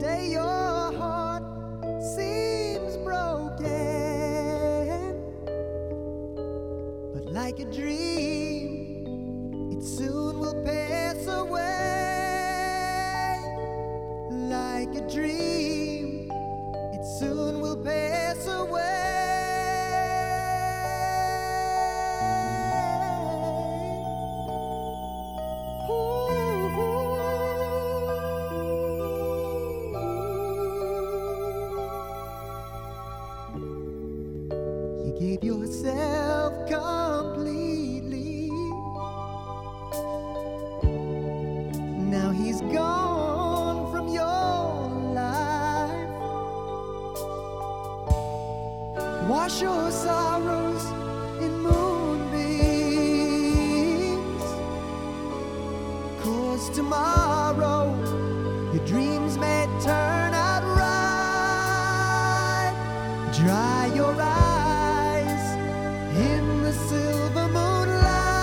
day your heart seems broken, but like a dream, it soon will pass away. Like a dream, it soon will pass away. You gave yourself completely. Now he's gone from your life. Wash your sorrows in moonbeams, 'cause tomorrow your dreams may turn out right. Dry your eyes in the silver moonlight.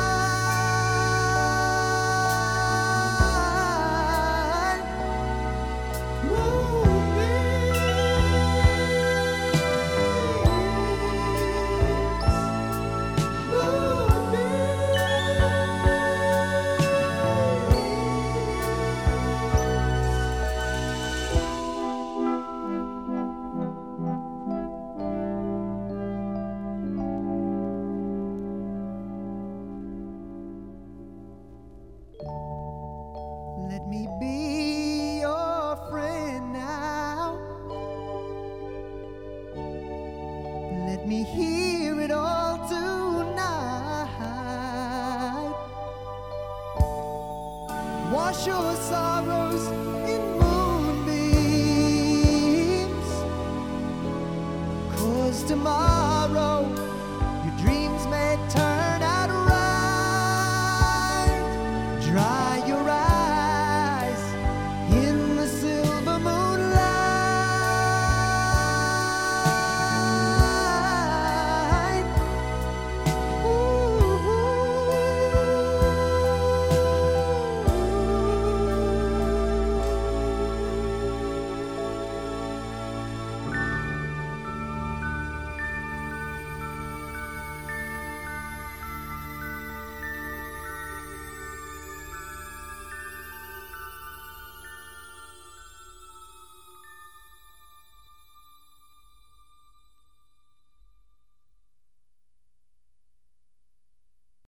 Let me be your friend now. Let me hear it all tonight. Wash your sorrows in moonbeams, 'cause tomorrow